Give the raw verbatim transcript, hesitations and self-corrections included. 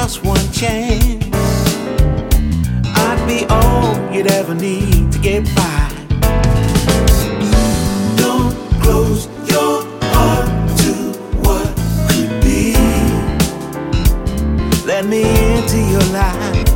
just one chance, I'd be all you'd ever need to get by. Don't close your heart to what could be. Let me into your life.